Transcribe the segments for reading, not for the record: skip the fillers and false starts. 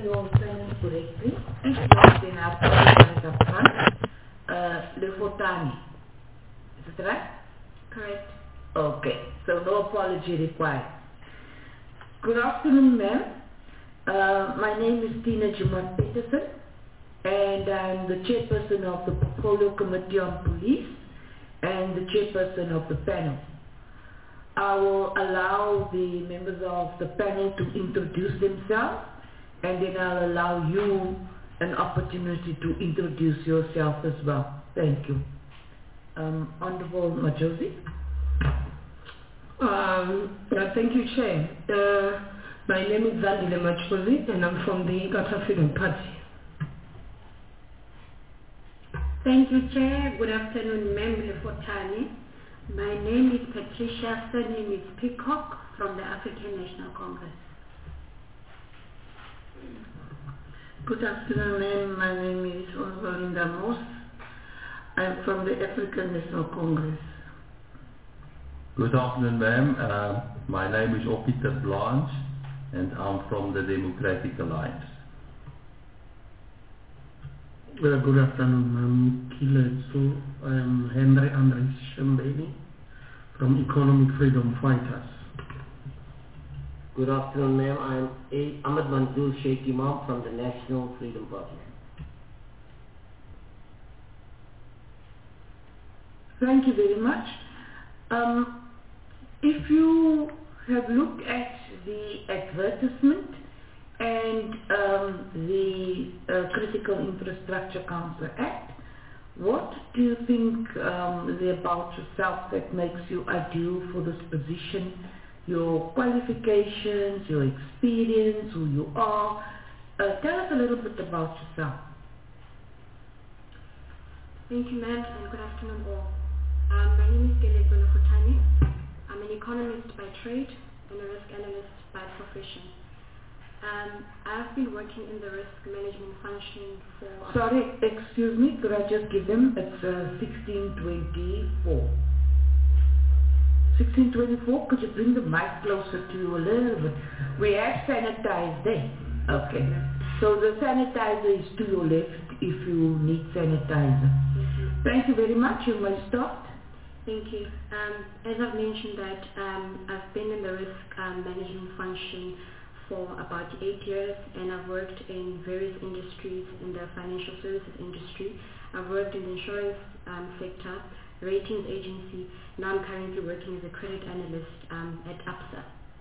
your surname correctly, then I'll put it up front. Lefotani. Is it right? Correct. Okay, so no apology required. Good afternoon, ma'am. My name is Tina Jumat Peterson, and I'm the chairperson of the Portfolio Committee on Police and the chairperson of the panel. I will allow the members of the panel to introduce themselves, and then I'll allow you an opportunity to introduce yourself as well. Thank you. Honorable Majosi. Thank you, Chair. My name is Zandile Majosi, and I'm from the Inkatha Freedom Party. Thank you, Chair. Good afternoon, Ma'am Lefotani. My name is Patricia, surname is Peacock, from the African National Congress. Good afternoon, ma'am. My name is Osvalinda Moss. I'm from the African National Congress. Good afternoon, ma'am. My name is Opieter Blanche, and I'm from the Democratic Alliance. Good afternoon, ma'am. Kiletsu. I am Henry Andres Shembeni from Economic Freedom Fighters. Good afternoon, ma'am. I am Ahmed Manzoor Sheikh Imam from the National Freedom Party. Thank you very much. If you have looked at the advertisement and the Critical Infrastructure Council Act, what do you think about yourself that makes you ideal for this position? Your qualifications, your experience, who you are. Tell us a little bit about yourself. Thank you, ma'am, and good afternoon all. My name is Keleko Lefotani. I'm an economist by trade and a risk analyst by profession. I've been working in the risk management function for... Sorry, excuse me, could I just give them? It's 1624. 1624, could you bring the mic closer to you a little bit? We have sanitized there. Okay. So the sanitizer is to your left if you need sanitizer. Thank you very much. You may start. Thank you. As I've mentioned that I've been in the risk management function for about 8 years, and I've worked in various industries in the financial services industry. I've worked in the insurance sector, ratings agency. Now I'm currently working as a credit analyst at APSA.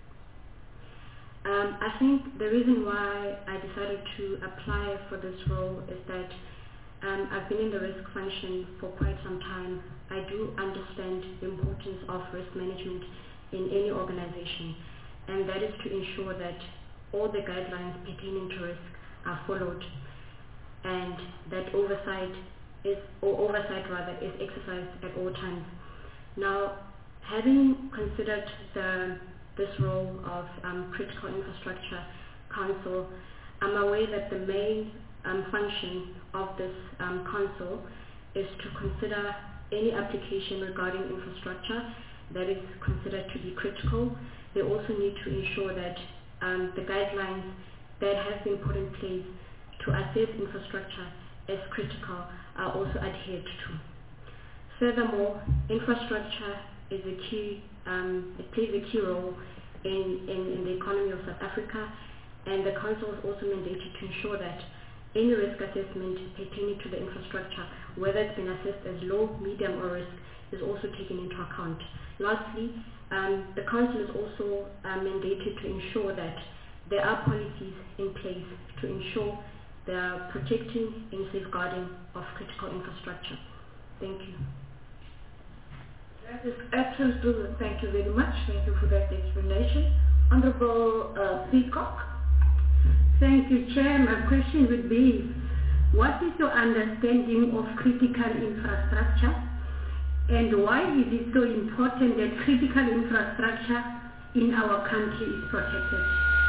I think the reason why I decided to apply for this role is that I've been in the risk function for quite some time. I do understand the importance of risk management in any organization, and that is to ensure that all the guidelines pertaining to risk are followed, and that oversight is exercised at all times. Now, having considered this role of Critical Infrastructure Council, I'm aware that the main function of this council is to consider any application regarding infrastructure that is considered to be critical. They also need to ensure that the guidelines that have been put in place to assess infrastructure as critical are also adhered to. Furthermore, infrastructure is a key, it plays a key role in the economy of South Africa, and the council is also mandated to ensure that any risk assessment pertaining to the infrastructure, whether it's been assessed as low, medium or risk, is also taken into account. Lastly, the council is also mandated to ensure that there are policies in place to ensure the protecting and safeguarding of critical infrastructure. Thank you. That is absolutely, thank you very much. Thank you for that explanation. Honorable Peacock. Thank you, Chair. My question would be, what is your understanding of critical infrastructure, and why is it so important that critical infrastructure in our country is protected?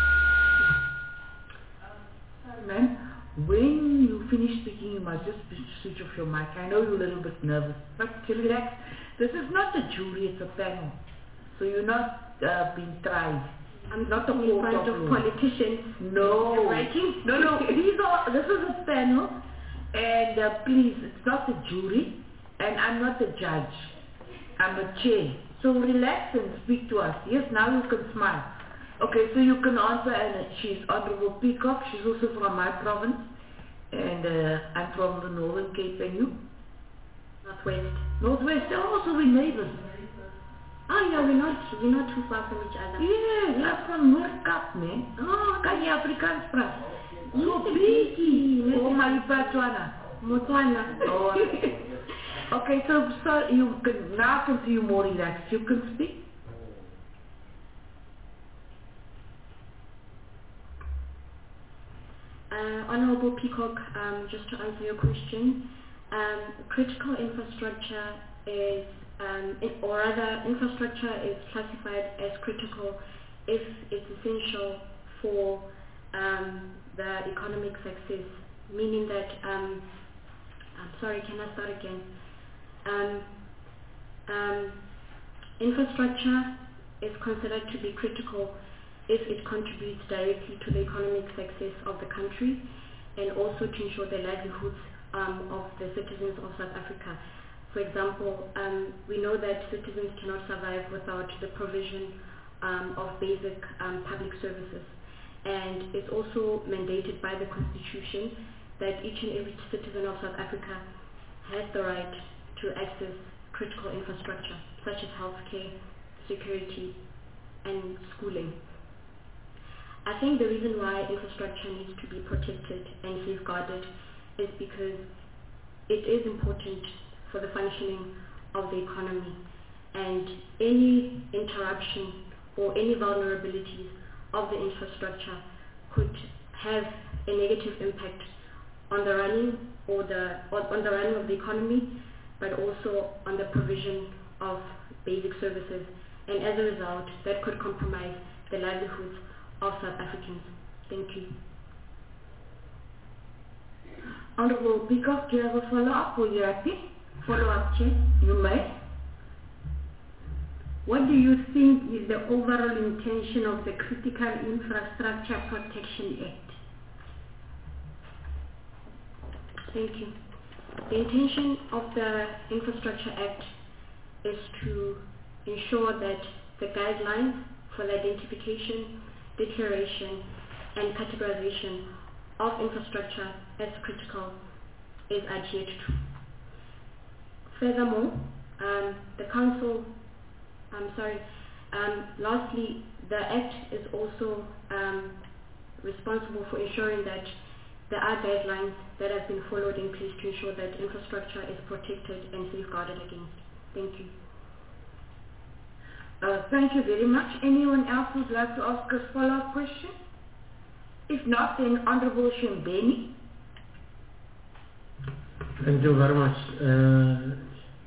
Ma'am, when you finish speaking, you must just switch off your mic. I know you're a little bit nervous, but relax. This is not a jury, it's a panel. So you're not being tried. I'm not the sitting in court front of of law. politicians. No. Writing? No. This is a panel, and please, it's not the jury, and I'm not the judge. I'm a chair. So relax and speak to us. Yes, now you can smile. Okay, so you can answer, and she's Honorable Peacock. She's also from my province, and I'm from the Northern Cape, and you? Northwest. Northwest, also we neighbors. Oh yeah, we're not too far from each other. Yeah, you're from North Cape, man. Oh, kan je Afrikaans praat? So pretty. Oh, my Botswana. Motswana. Oh, okay, so you can now can see you more relaxed. You can speak. Honorable Peacock, just to answer your question, critical infrastructure is, infrastructure is classified as critical if it's essential for the economic success, meaning that, I'm sorry, can I start again? Infrastructure is considered to be critical if it contributes directly to the economic success of the country and also to ensure the livelihoods of the citizens of South Africa. For example, we know that citizens cannot survive without the provision of basic public services, and it's also mandated by the Constitution that each and every citizen of South Africa has the right to access critical infrastructure such as healthcare, security, and schooling. I think the reason why infrastructure needs to be protected and safeguarded is because it is important for the functioning of the economy, and any interruption or any vulnerabilities of the infrastructure could have a negative impact on the running of the economy, but also on the provision of basic services, and as a result that could compromise the livelihoods of South Africans. Thank you. Honorable Peacock, do you have a follow-up or you happy? Follow-up, Chair. You may. What do you think is the overall intention of the Critical Infrastructure Protection Act? Thank you. The intention of the Infrastructure Act is to ensure that the guidelines for the identification, declaration, and categorization of infrastructure as critical is adhered to. Furthermore, lastly, the Act is also responsible for ensuring that there are guidelines that have been followed in place to ensure that infrastructure is protected and safeguarded against. Thank you. Thank you very much. Anyone else would like to ask a follow-up question? If not, then Honorable Shembeni. Thank you very much.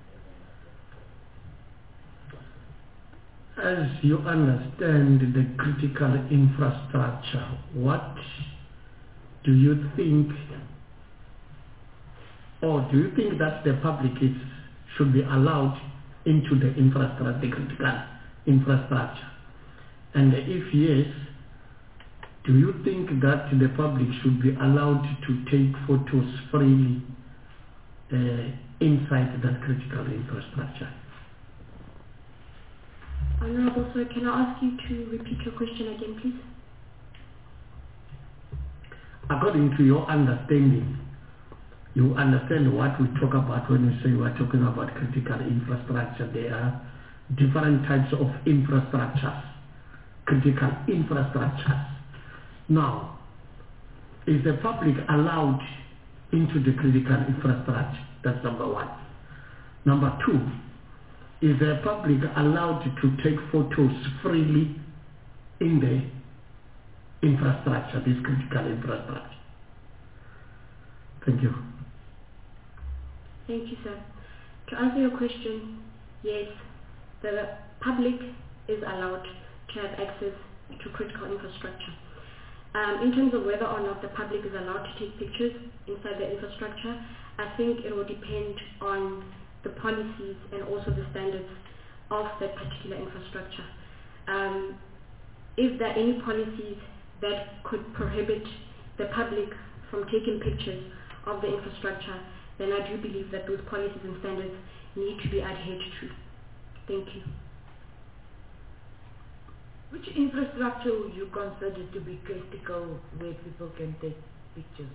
As you understand the critical infrastructure, what do you think, or do you think that the public should be allowed into the infrastructure, the critical infrastructure? And if yes, do you think that the public should be allowed to take photos freely inside that critical infrastructure? Honorable Sir, can I ask you to repeat your question again, please? According to your understanding, you understand what we talk about when we say we're talking about critical infrastructure. There are different types of infrastructures, critical infrastructures. Now, is the public allowed into the critical infrastructure? That's number one. Number two, is the public allowed to take photos freely in the infrastructure, this critical infrastructure? Thank you. Thank you, sir. To answer your question, yes, the public is allowed to have access to critical infrastructure. In terms of whether or not the public is allowed to take pictures inside the infrastructure, I think it will depend on the policies and also the standards of that particular infrastructure. if there are any policies that could prohibit the public from taking pictures of the infrastructure, then I do believe that those policies and standards need to be adhered to. Thank you. Which infrastructure would you consider to be critical where people can take pictures?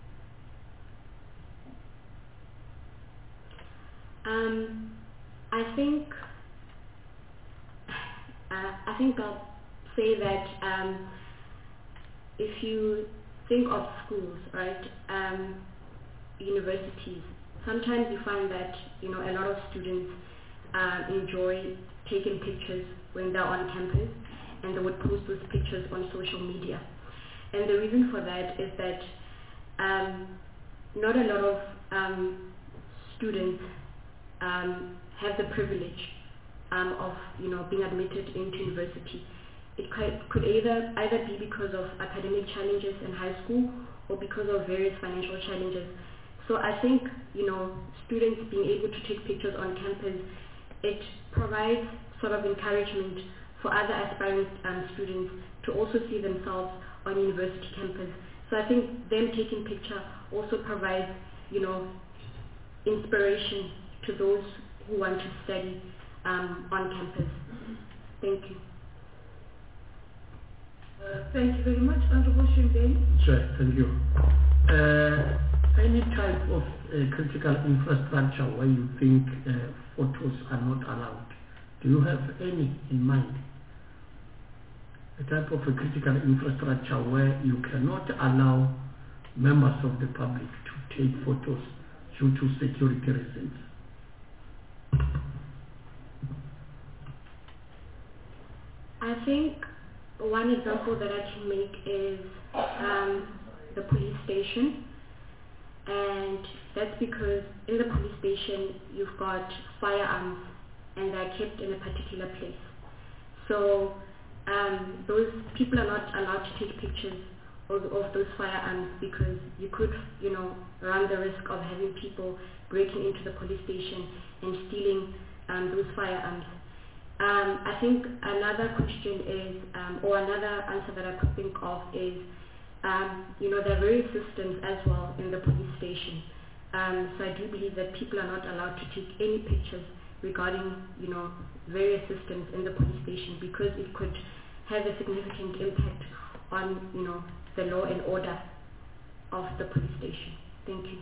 I think I'll say that if you think of schools, right, universities, sometimes you find that a lot of students enjoy taking pictures when they're on campus, and they would post those pictures on social media. And the reason for that is that not a lot of students have the privilege of being admitted into university. It could either be because of academic challenges in high school or because of various financial challenges. So I think students being able to take pictures on campus, it provides sort of encouragement for other aspiring students to also see themselves on university campus. So I think them taking picture also provides inspiration to those who want to study on campus. Thank you. Thank you very much, Honorable Shimbeni. Sure, thank you. Any type of critical infrastructure where you think photos are not allowed? Do you have any in mind? A type of a critical infrastructure where you cannot allow members of the public to take photos due to security reasons? I think one example that I can make is the police station, and that's because in the police station you've got firearms and they're kept in a particular place. So those people are not allowed to take pictures of those firearms because you could run the risk of having people breaking into the police station and stealing those firearms. I think another question is, or another answer that I could think of is, there are various systems as well in the police station. So I do believe that people are not allowed to take any pictures regarding, various systems in the police station because it could have a significant impact on, the law and order of the police station. Thank you.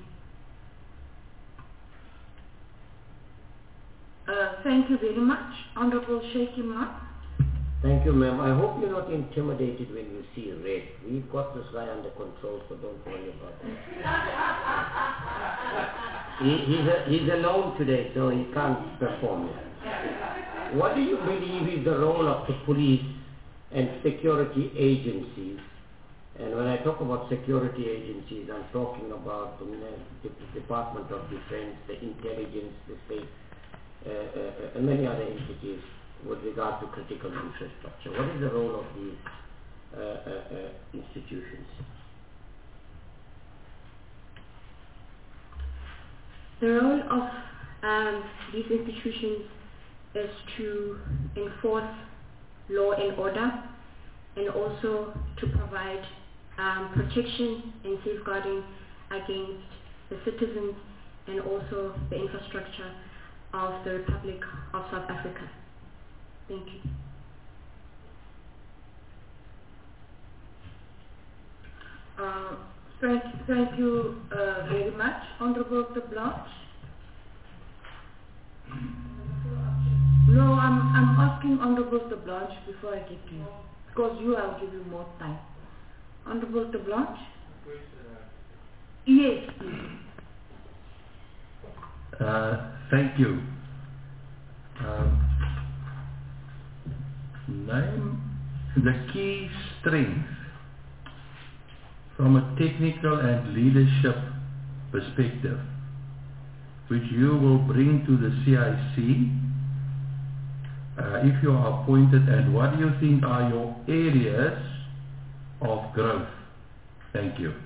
Thank you very much, Honorable Sheikh Imam. Thank you, ma'am. I hope you're not intimidated when you see red. We've got this guy under control, so don't worry about that. He's alone today, so he can't perform it. What do you believe is the role of the police and security agencies? And when I talk about security agencies, I'm talking about the Department of Defense, the intelligence, the state, and many other entities with regard to critical infrastructure. What is the role of these institutions? The role of these institutions is to enforce law and order, and also to provide protection and safeguarding against the citizens and also the infrastructure of the Republic of South Africa. Thank you. Thank you very much, Honorable de Blanche. No, I'm asking Honorable de Blanche before I get to you, because I'll give you more time. Honorable de Blanche? Yes, please. Thank you. Name the key strengths from a technical and leadership perspective which you will bring to the CIC if you are appointed, and what do you think are your areas of growth? Thank you.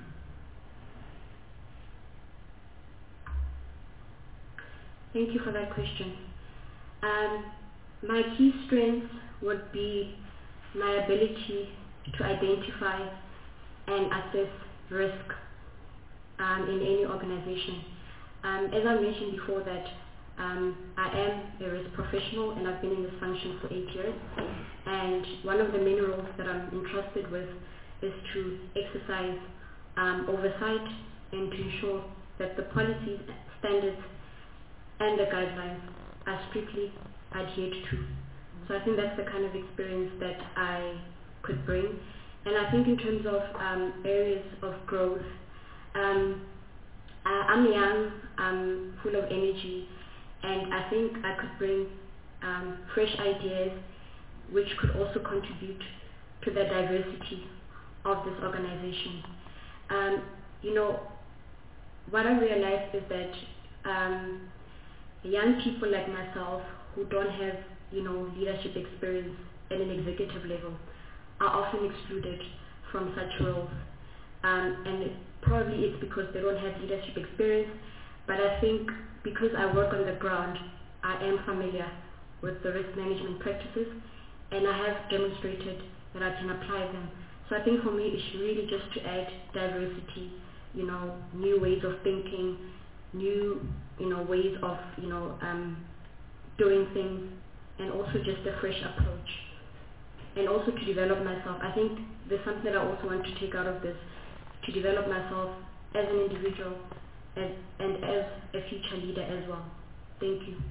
Thank you for that question. My key strengths would be my ability to identify and assess risk in any organization. As I mentioned before that I am a risk professional and I've been in this function for 8 years, and one of the main roles that I'm entrusted with is to exercise oversight and to ensure that the policies, standards and the guidelines are strictly adhered to. So I think that's the kind of experience that I could bring. And I think in terms of areas of growth, I'm young, I'm full of energy, and I think I could bring fresh ideas which could also contribute to the diversity of this organization. What I realized is that young people like myself who don't have, leadership experience at an executive level are often excluded from such roles. And probably it's because they don't have leadership experience, but I think because I work on the ground, I am familiar with the risk management practices, and I have demonstrated that I can apply them. So I think for me it's really just to add diversity, new ways of thinking, new, ways of, doing things, and also just a fresh approach. And also to develop myself. I think there's something that I also want to take out of this, to develop myself as an individual and as a future leader as well. Thank you.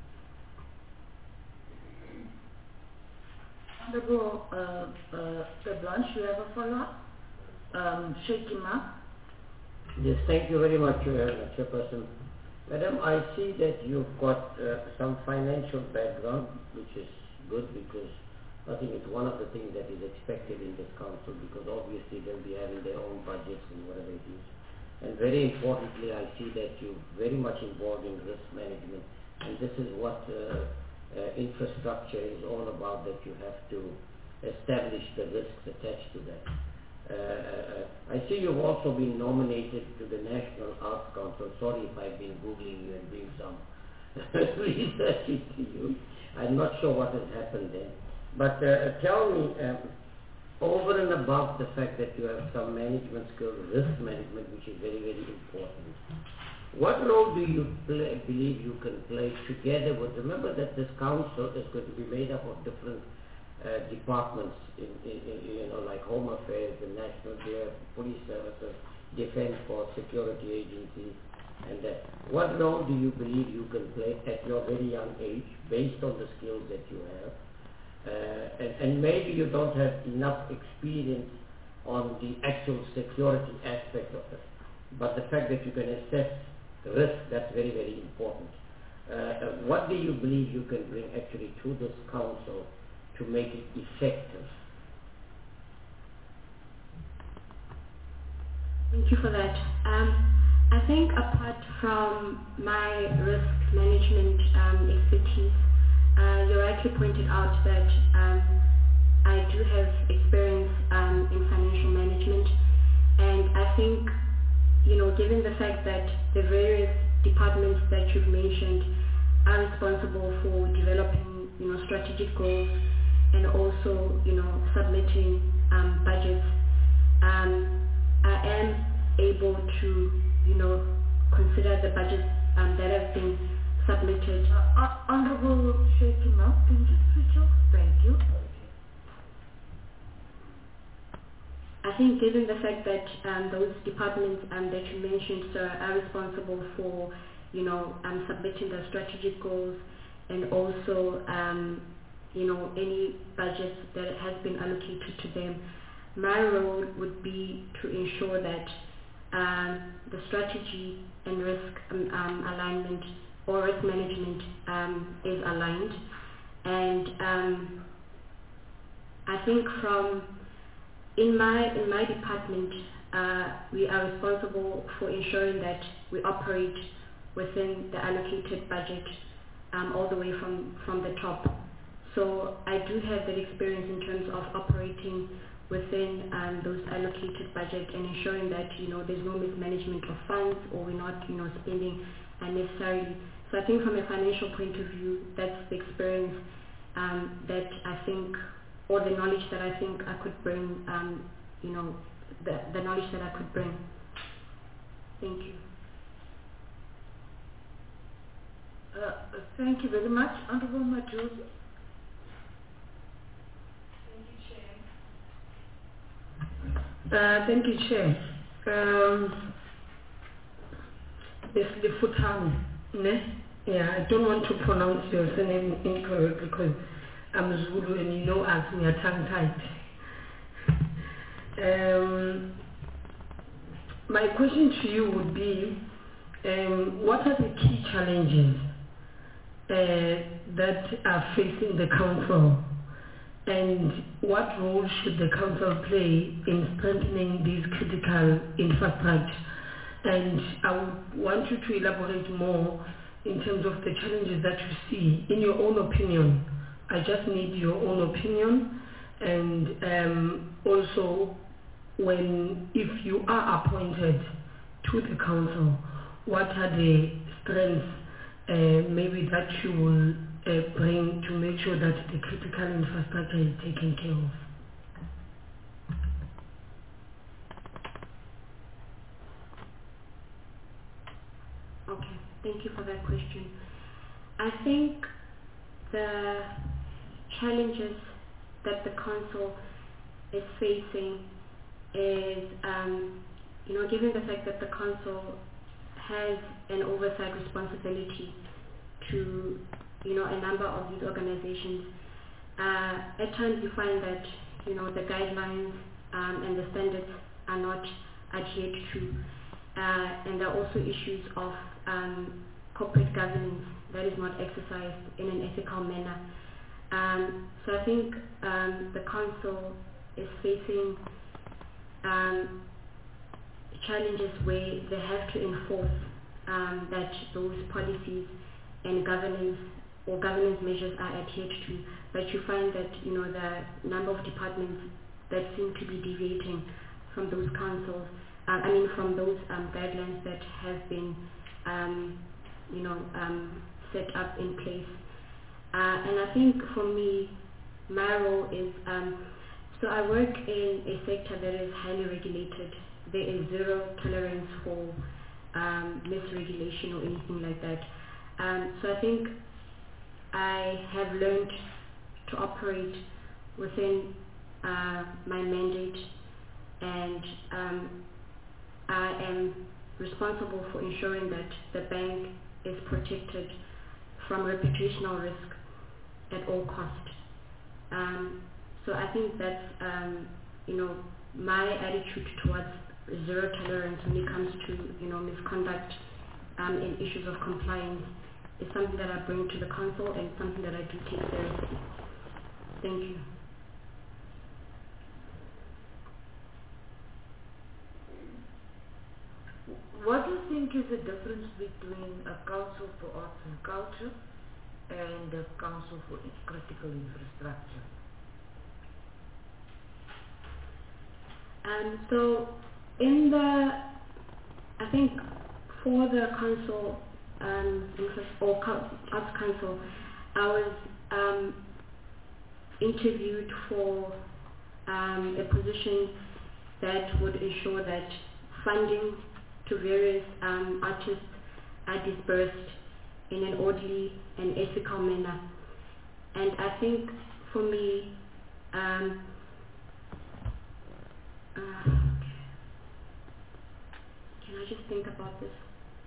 Honorable Blanche, you have a follow-up? Sheikh Imam? Yes, thank you very much, Chairperson. Madam, I see that you've got some financial background, which is good because I think it's one of the things that is expected in this council, because obviously they'll be having their own budgets and whatever it is. And very importantly, I see that you're very much involved in risk management, and this is what infrastructure is all about, that you have to establish the risks attached to that. I see you've also been nominated to the National Arts Council. Sorry if I've been Googling you and doing some research into you. I'm not sure what has happened there. But tell me, over and above the fact that you have some management skills, risk management, which is very, very important, what role do you believe you can play together with, remember that this council is going to be made up of different departments, like Home Affairs, the National Bureau, Police Services, Defense Force, Security Agencies, and what role do you believe you can play at your very young age, based on the skills that you have? And maybe you don't have enough experience on the actual security aspect of it, but the fact that you can assess risk, that's very, very important. What do you believe you can bring actually to this council to make it effective? Thank you for that. I think apart from my risk management expertise, you rightly pointed out that I do have experience in financial management, and I think, given the fact that the various departments that you've mentioned are responsible for developing, strategic goals and also, submitting budgets, I am able to, consider the budgets that have been submitted. Honorable Sheikh Imam, can you just switch off? Thank you. I think given the fact that those departments that you mentioned, sir, are responsible for, submitting the strategic goals and also, any budgets that has been allocated to them, my role would be to ensure that the strategy and risk alignment or risk management is aligned. And I think in my department, we are responsible for ensuring that we operate within the allocated budget all the way from the top. So I do have that experience in terms of operating within those allocated budget and ensuring that there's no mismanagement of funds, or we're not spending unnecessarily. So I think from a financial point of view, that's the experience that I think or the knowledge that I think I could bring, the knowledge that I could bring. Thank you. Thank you very much, Honorable Majosi. Thank you, Chair. Leslie Futami, ne? Yeah, I don't want to pronounce your surname incorrect because I'm Zulu and you know us, we are tongue-tied. My question to you would be, what are the key challenges that are facing the Council, and what role should the Council play in strengthening these critical infrastructure? And I would want you to elaborate more in terms of the challenges that you see, in your own opinion. I just need your own opinion, and also if you are appointed to the Council, what are the strengths maybe that you will bring to make sure that the critical infrastructure is taken care of? Okay, thank you for that question. I think the challenges that the Council is facing is, given the fact that the Council has an oversight responsibility to, a number of these organizations, at times you find that, the guidelines and the standards are not adhered to, and there are also issues of corporate governance that is not exercised in an ethical manner. So I think the Council is facing challenges where they have to enforce that those policies and governance measures are adhered to, but you find that the number of departments that seem to be deviating from those councils, from those guidelines that have been set up in place. And I think for me, my role is, so I work in a sector that is highly regulated. There is zero tolerance for misregulation or anything like that. So I think I have learned to operate within my mandate, and I am responsible for ensuring that the bank is protected from reputational risk at all costs. So I think that's, my attitude towards zero tolerance when it comes to, misconduct in issues of compliance is something that I bring to the Council and something that I do take seriously. Thank you. What do you think is the difference between a Council for Arts and Culture and a Council for Critical Infrastructure? So I think for the Council or Arts Council, I was interviewed for a position that would ensure that funding to various artists are dispersed in an orderly and ethical manner. And I think for me, can I just think about this?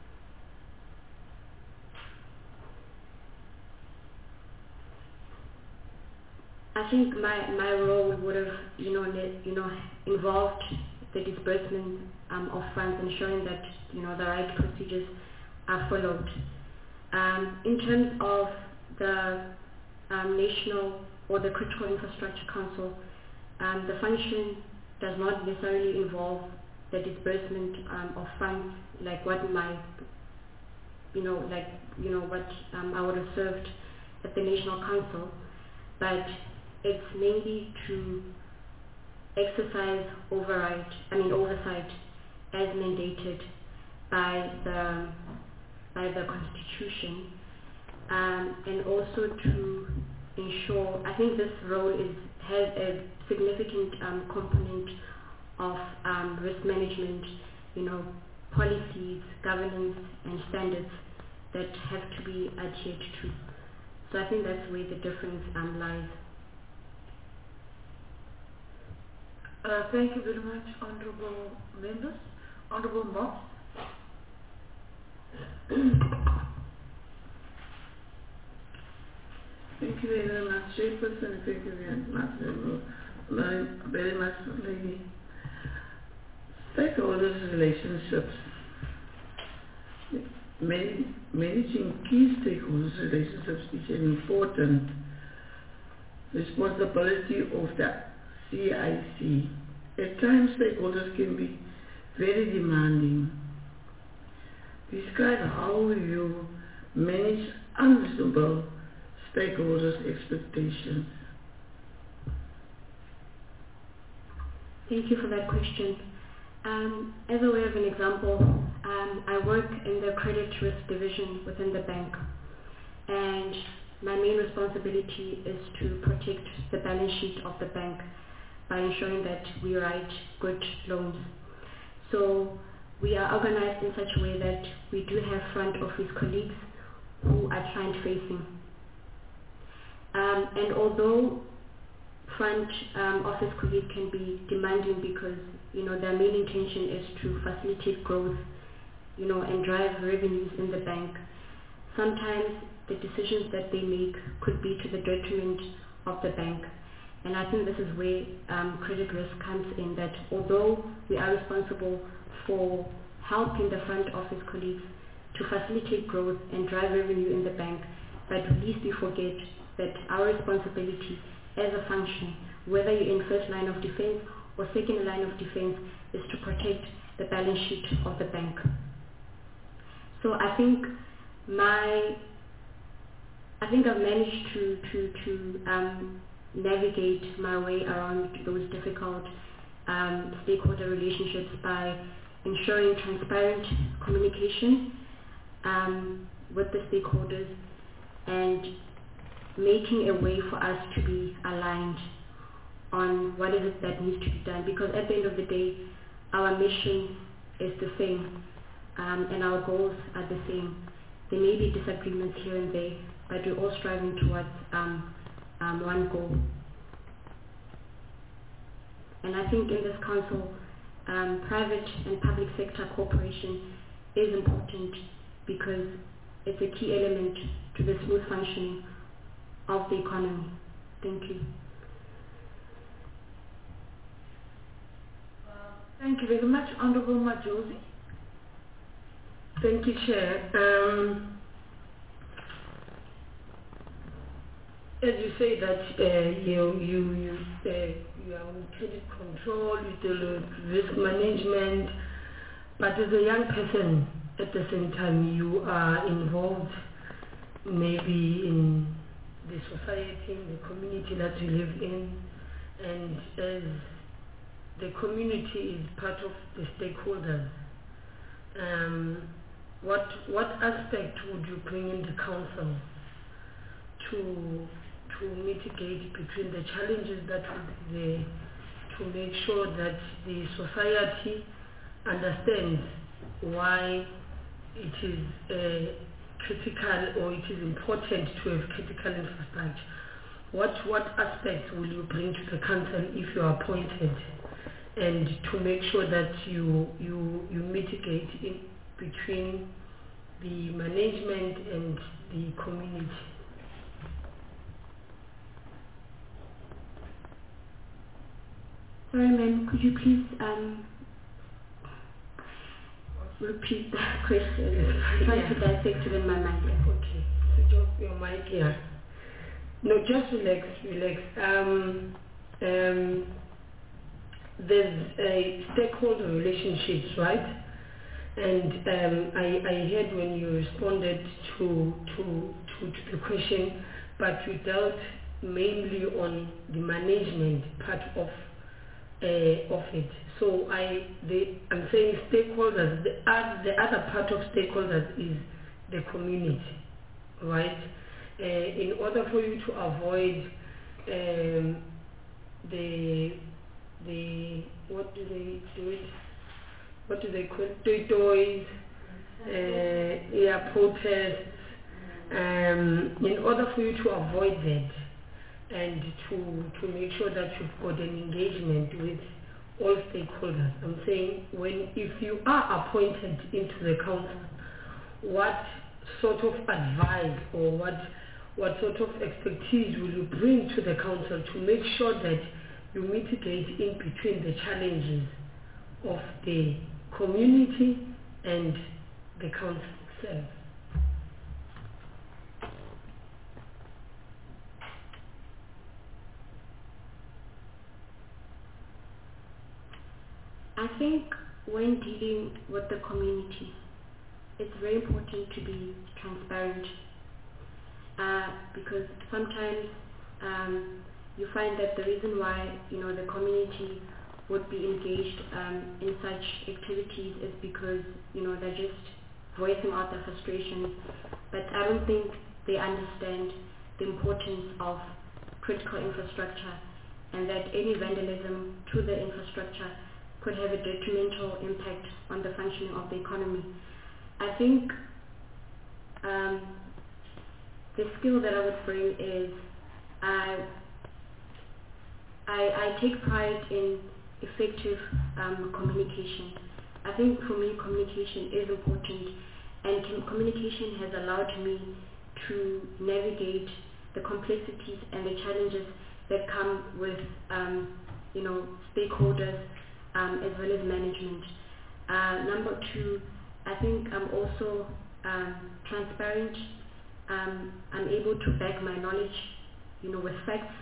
I think my role would have, involved the disbursement of funds, ensuring that, the right procedures are followed. In terms of the National or the Critical Infrastructure Council, the function does not necessarily involve the disbursement of funds like what I would have served at the National Council, but it's mainly to exercise oversight as mandated by the Constitution, and also to ensure, I think this role is has a significant component of risk management, policies, governance, and standards that have to be adhered to. So I think that's where the difference lies. Thank you very much, honourable members. Honourable Moss. Thank you very much, Chairperson. Thank you very much, lady. Stakeholders relationships. Managing key stakeholders relationships is an important responsibility of the CIC. At times, stakeholders can be very demanding. Describe how you manage unreasonable stakeholders' expectations. Thank you for that question. As a way of an example, I work in the credit risk division within the bank, and my main responsibility is to protect the balance sheet of the bank by ensuring that we write good loans. So we are organized in such a way that we do have front office colleagues who are client facing. And although front office colleagues can be demanding because their main intention is to facilitate growth, and drive revenues in the bank, sometimes the decisions that they make could be to the detriment of the bank. And I think this is where credit risk comes in, that although we are responsible for helping the front office colleagues to facilitate growth and drive revenue in the bank, but at least we forget that our responsibility as a function, whether you're in first line of defense or second line of defense, is to protect the balance sheet of the bank. So I think I've managed to navigate my way around those difficult stakeholder relationships by ensuring transparent communication with the stakeholders and making a way for us to be aligned on what is it that needs to be done, because at the end of the day our mission is the same and our goals are the same. There may be disagreements here and there, but we're all striving towards one goal. And I think in this council, private and public sector cooperation is important because it's a key element to the smooth functioning of the economy. Thank you. Thank you very much, Honourable Majosi. Thank you, Chair. As you say that you are on credit control, you deal with risk management, but as a young person, at the same time, you are involved maybe in the society, in the community that you live in, and as the community is part of the stakeholders. What aspect would you bring in the council to mitigate between the challenges that would be there, to make sure that the society understands why it is critical or it is important to have critical infrastructure? What aspects will you bring to the council if you are appointed, and to make sure that you mitigate in between the management and the community? Sorry, ma'am, could you please repeat the question? I'm trying to dissect it in my mind. Okay, switch off your mic here. No, just relax. There's a stakeholder relationships, right? And I heard when you responded to the question, but you dealt mainly on the management part of it. So I'm saying stakeholders. The other part of stakeholders is the community, right? In order for you to avoid what do they do it? What do they call it? Toys, protests. In order for you to avoid that and to make sure that you've got an engagement with all stakeholders, I'm saying if you are appointed into the council, what sort of advice or what sort of expertise will you bring to the council to make sure that you mitigate in between the challenges of the community and the council itself? I think when dealing with the community, it's very important to be transparent because sometimes you find that the reason why the community would be engaged in such activities is because they're just voicing out their frustrations, but I don't think they understand the importance of critical infrastructure and that any vandalism to the infrastructure could have a detrimental impact on the functioning of the economy. I think the skill that I would bring is I take pride in effective communication. I think for me communication is important, and communication has allowed me to navigate the complexities and the challenges that come with stakeholders as well as management. Number two, I think I'm also transparent. I'm able to back my knowledge, with facts.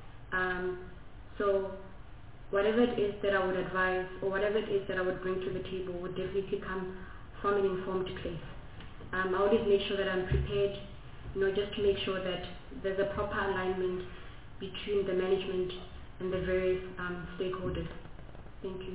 So whatever it is that I would advise or whatever it is that I would bring to the table would definitely come from an informed place. I always make sure that I'm prepared, just to make sure that there's a proper alignment between the management and the various stakeholders. Thank you.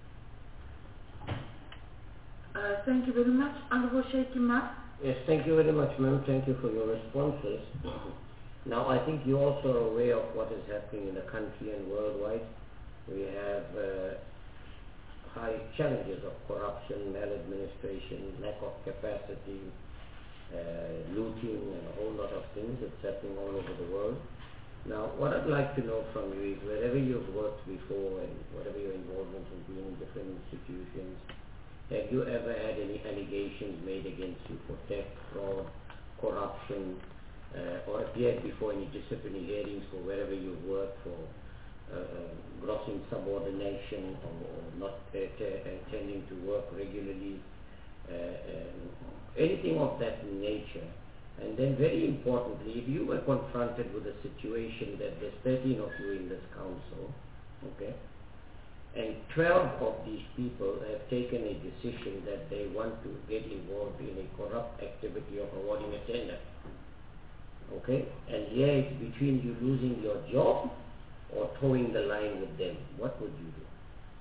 Thank you very much. Honorable Sheikh Imam. Yes, thank you very much, ma'am. Thank you for your responses. Now, I think you also are aware of what is happening in the country and worldwide. We have high challenges of corruption, maladministration, lack of capacity, looting, and a whole lot of things. It's happening all over the world. Now, what I'd like to know from you is wherever you've worked before and whatever your involvement has been in different institutions, have you ever had any allegations made against you for theft, fraud, corruption, or appeared before any disciplinary hearings for wherever you've worked for gross insubordination or not attending to work regularly, anything of that nature? And then very importantly, if you were confronted with a situation that there's 13 of you in this council, okay, and 12 of these people have taken a decision that they want to get involved in a corrupt activity of awarding a tender, okay, and here it's between you losing your job or towing the line with them, what would you do?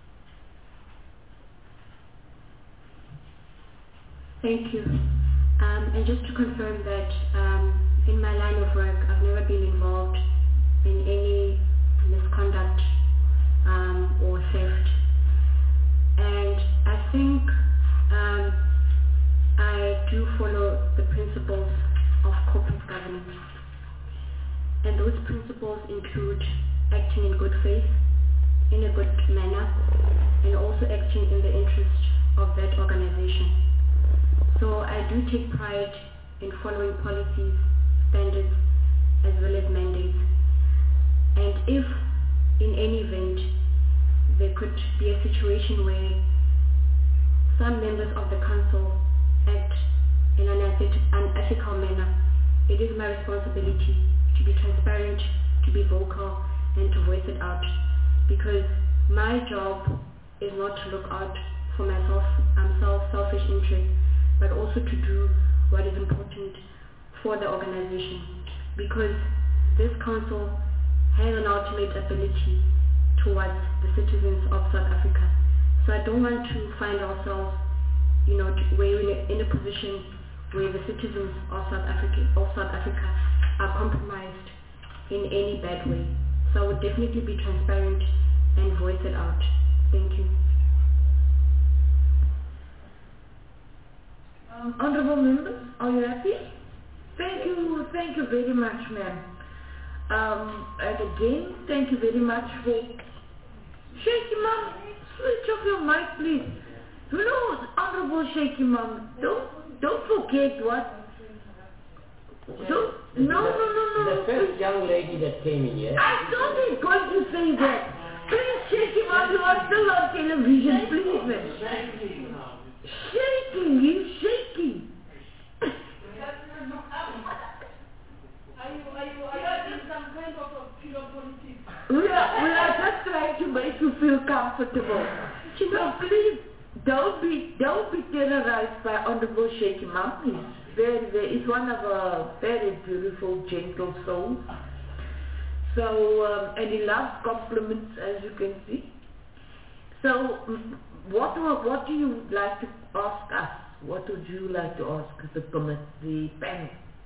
Thank you. And just to confirm that in my line of work, I've never been involved in any misconduct or theft. And I think I do follow the principles of corporate governance. And those principles include acting in good faith, in a good manner, and also acting in the interest of that organization. So I do take pride in following policies, standards, as well as mandates. And if in any event there could be a situation where some members of the council act in an unethical manner, it is my responsibility to be transparent, to be vocal, and to voice it out. Because my job is not to look out for myself, selfish interests, but also to do what is important for the organization, because this council has an ultimate ability towards the citizens of South Africa. So I don't want to find ourselves, where we're in a position where the citizens of South Africa are compromised in any bad way. So I would definitely be transparent and voice it out. Thank you. Honorable members, are you happy? Thank you very much, ma'am. And again, thank you very much for Shaky Mum. Switch off your mic, please. You know, Honorable Shaky Mum, don't forget what. No. The first young lady that came in here. I thought he was going to say that. Please, Shaky Mum, you are still on television, please, ma'am. Shaking, he's shaking. We are just trying to make you feel comfortable. You know, please don't be terrorized by Honorable Shaky Mum. He's one of a very beautiful, gentle souls. So and he loves compliments, as you can see. So what do you like to ask us? What would you like to ask the panel?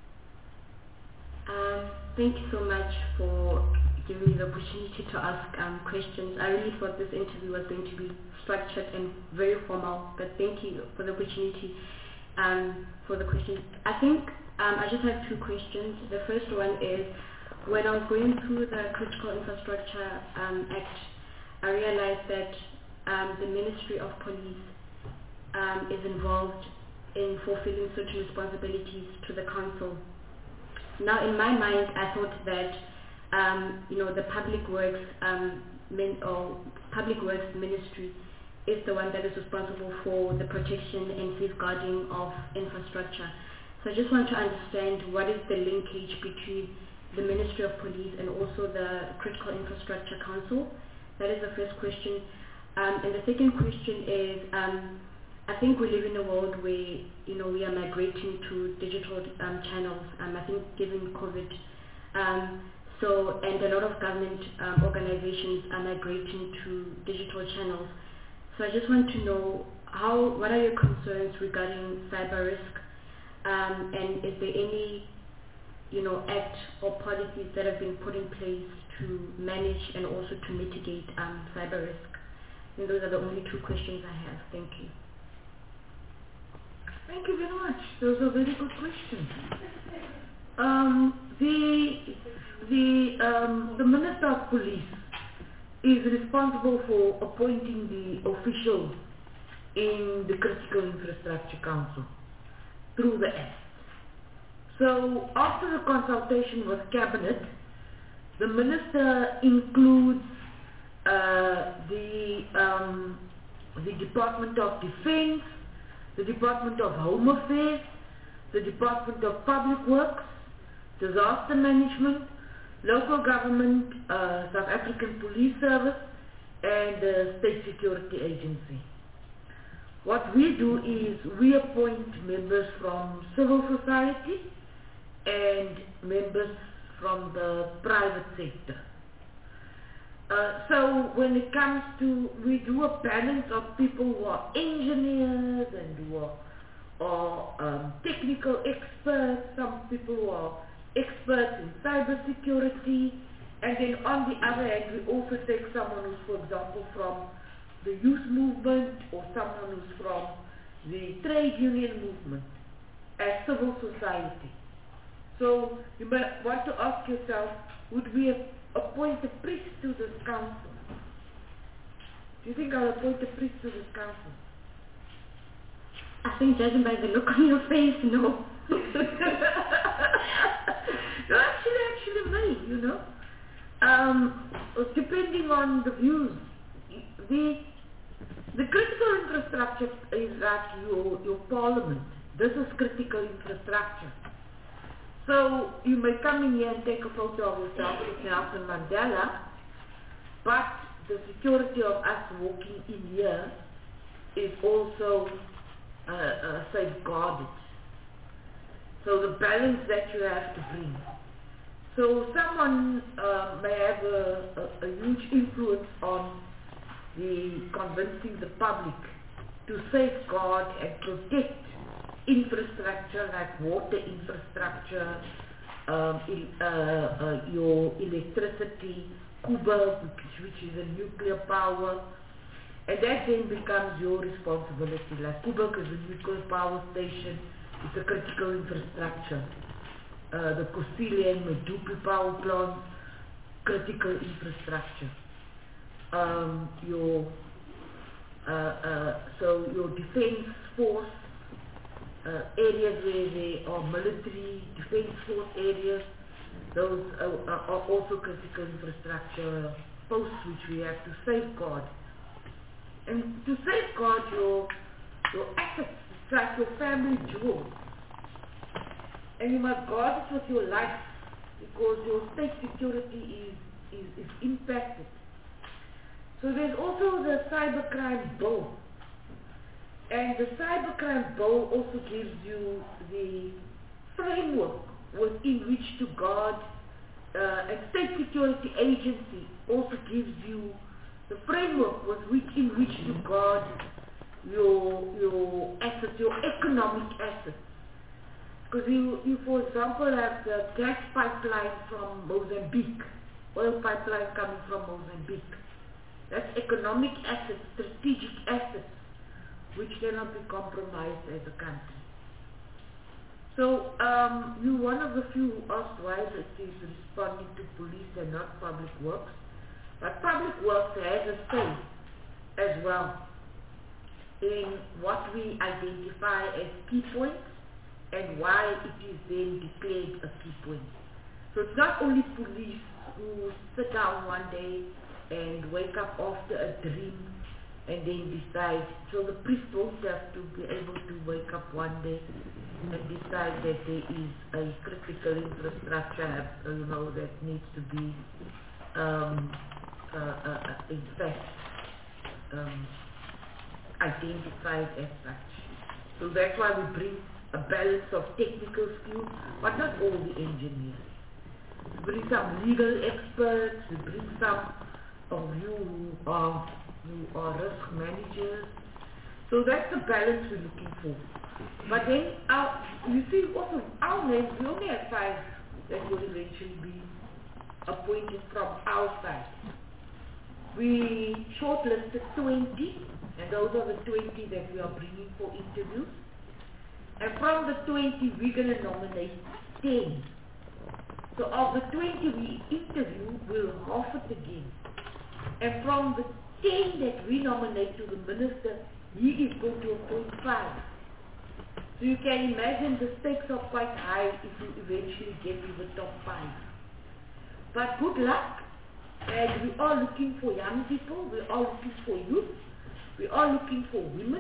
Thank you so much for giving me the opportunity to ask questions. I really thought this interview was going to be structured and very formal, but thank you for the opportunity for the questions. I think I just have two questions. The first one is, when I was going through the Critical Infrastructure Act, I realized that the Ministry of Police is involved in fulfilling certain responsibilities to the council. Now, in my mind, I thought that the Public Works Public Works Ministry is the one that is responsible for the protection and safeguarding of infrastructure. So I just want to understand what is the linkage between the Ministry of Police and also the Critical Infrastructure Council. That is the first question. And the second question is, I think we live in a world where we are migrating to digital channels. I think given COVID, and a lot of government organizations are migrating to digital channels. So I just want to know what are your concerns regarding cyber risk, and is there any act or policies that have been put in place to manage and also to mitigate cyber risk? And those are the only two questions I have. Thank you. Thank you very much. Those are very good questions. The Minister of Police is responsible for appointing the officials in the Critical Infrastructure Council through the Act. So after the consultation with Cabinet, the Minister includes the Department of Defense, the Department of Home Affairs, the Department of Public Works, Disaster Management, Local Government, South African Police Service, and the State Security Agency. What we do is we appoint members from civil society and members from the private sector. So when it comes to, we do a balance of people who are engineers and who are technical experts, some people who are experts in cyber security, and then on the other hand we also take someone who's, for example, from the youth movement or someone who's from the trade union movement as civil society. So you might want to ask yourself, would we appoint a priest to this council? Do you think I'll appoint a priest to this council? I think, judging by the look on your face, no. No, actually may, depending on the views. The critical infrastructure is like your parliament. This is critical infrastructure. So you may come in here and take a photo of yourself with Nelson Mandela, but the security of us walking in here is also safeguarded. So the balance that you have to bring. So someone may have a huge influence on the convincing the public to safeguard and protect infrastructure like water infrastructure, your electricity, Cuba, which is a nuclear power, and that then becomes your responsibility. Like Cuba is a nuclear power station, it's a critical infrastructure. The Kusile and Medupi power plant, critical infrastructure. So your defense force, areas where there are military defense force areas, those are also critical infrastructure posts which we have to safeguard. And to safeguard your assets, it's like your family jewels. And you must guard it with your life, because your state security is impacted. So there's also the cybercrime bill. And the cybercrime bill also gives you the framework within which to guard, a state security agency also gives you the framework in which to guard your assets, your economic assets. Because you, for example, have the gas pipeline from Mozambique, oil pipeline coming from Mozambique. That's economic assets, strategic assets, which cannot be compromised as a country. So you're one of the few who asked why it is responding to police and not public works. But public works has a say as well in what we identify as key points and why it is then declared a key point. So it's not only police who sit down one day and wake up after a dream and then decide. So the priest won't have to be able to wake up one day and decide that there is a critical infrastructure, that needs to be, in fact, identified as such. So that's why we bring a balance of technical skills, but not all the engineers. We bring some legal experts, we bring some of you who are risk managers. So that's the balance we're looking for. But then, you see, also our names, we only have 5 that will eventually be appointed from our side. We shortlisted 20, and those are the 20 that we are bringing for interviews. And from the 20, we're going to nominate 10. So of the 20 we interview, we'll half it again. And from the 10 that we nominate to the minister, he is going to appoint 5. So you can imagine the stakes are quite high if you eventually get to the top 5. But good luck. And we are looking for young people, we are looking for youth, we are looking for women.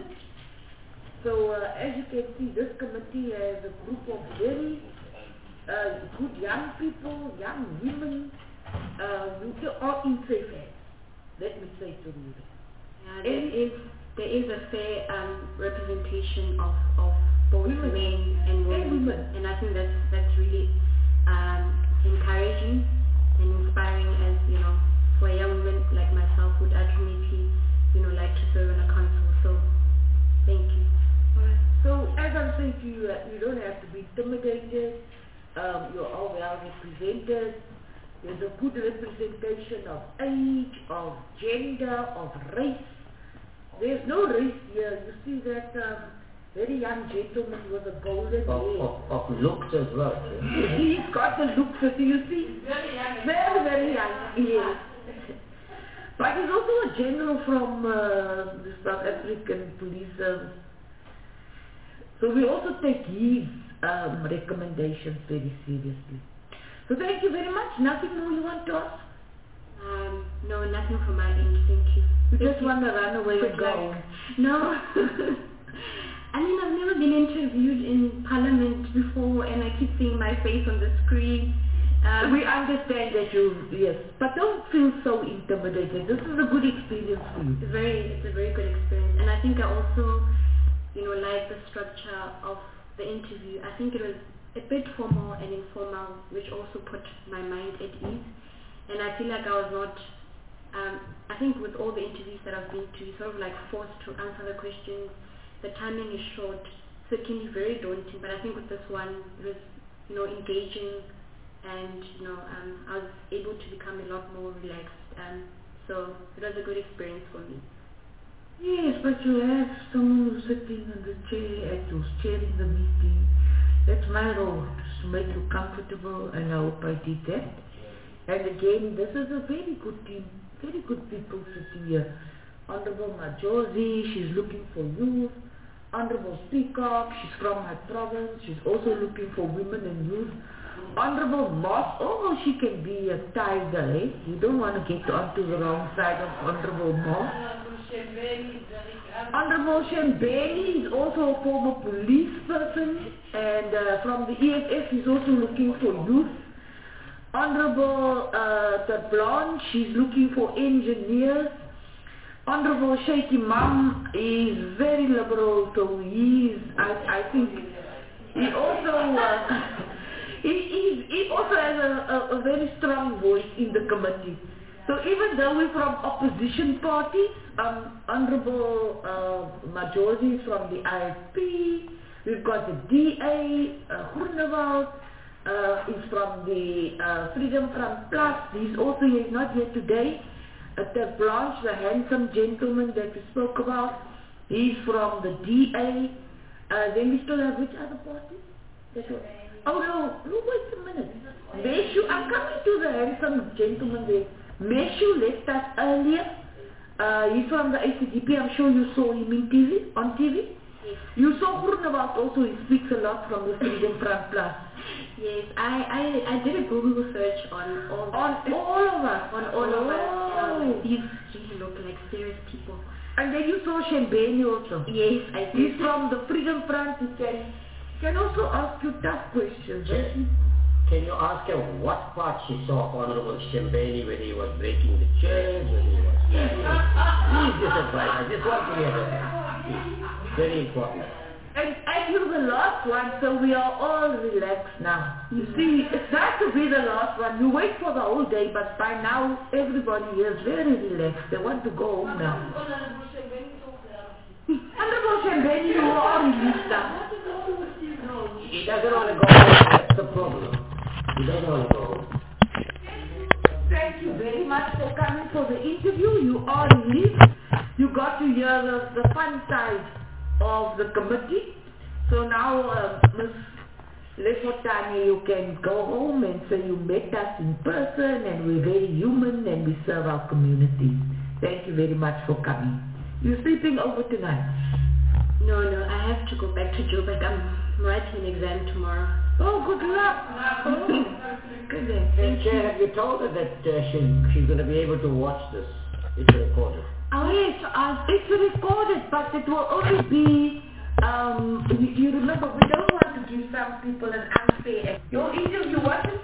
So as you can see, this committee has a group of very good young people, young women, who are in safe hands. Let me say to you that. There is a fair representation of both men and women. And I think that's really encouraging and inspiring, as for a young woman like myself would ultimately like to serve in a council. So thank you. Alright. So as I'm saying to you, you don't have to be intimidated. You're all well represented. There's a good representation of age, of gender, of race. There's no race here. You see that very young gentleman with a golden hair. Of looks as well. He's got the looks, so you see. Very young. Very, very young. Yes. But he's also a general from the South African Police Service. So we also take his recommendations very seriously. So thank you very much. Nothing more you want to ask? No, nothing from my end. Thank you. You just want to run away and go? No. I mean, I've never been interviewed in Parliament before, and I keep seeing my face on the screen. We understand that yes, but don't feel so intimidated. This is a good experience for you. It's a very good experience, and I think I also, like the structure of the interview. I think it was a bit formal and informal, which also put my mind at ease. And I feel like I was not. I think with all the interviews that I've been to, sort of like forced to answer the questions. The timing is short, so it can be very daunting. But I think with this one, it was, engaging and I was able to become a lot more relaxed. So it was a good experience for me. Yes, but you have someone who's sitting on the chair and who's chairing the meeting. That's my role, to make you comfortable, and I hope I did that. And again, this is a very good team, very good people sitting here. Honorable Majosi, she's looking for youth. Honorable Peacock, she's from my province, she's also looking for women and youth. Honorable Moss, oh, she can be a tiger, eh? You don't want to get onto the wrong side of Honorable Moss. Honorable Shembeni is also a former police person, and from the EFF he's also looking for youth. Honorable Blanche, she's looking for engineers. Honorable Sheikh Imam is very liberal, so I think he also he also has a very strong voice in the committee. So even though we're from opposition parties, Honorable Majosi is from the IFP, we've got the DA, Groenewald is from the Freedom Front Plus, he's also here, not here today. The Blanche, the handsome gentleman that we spoke about, he's from the DA. Then we still have which other party? Oh no, wait a minute. Meshu, I'm coming to the handsome gentleman there. Meshu left us earlier. He's from the ACDP. I'm sure you saw him on TV. Yes. You saw Groenewald also. He speaks a lot from the Freedom Front Plus. Yes, I did a Google search on all of us. These really look like serious people. And then you saw Shembeni also. Yes, I did. He's from the Freedom Front. He can also ask you tough questions. Can you ask her what part she saw of Honorable Shembeni when he was breaking the chairs, when he was please just advise. I just want to hear that. Very important. And you're the last one, so we are all relaxed now. You see, it's nice to be the last one. You wait for the whole day, but by now everybody is very relaxed. They want to go home now. Honorable Shembeni, you are released now. He doesn't want to go home. That's the problem. He doesn't want to go home. Thank you very much for coming for the interview. You are released. You got to hear the fun side of the committee. So now, Ms. Lefotani, you can go home and say you met us in person and we're very human and we serve our community. Thank you very much for coming. You're sleeping over tonight? No, I have to go back to Joburg. I'm writing an exam tomorrow. Oh, good luck. Oh, goodness. And have you told her that she's going to be able to watch this? It's recorded. Oh yes, it's recorded, but it will only be, you remember, we don't want to give some people an unfair, your interview wasn't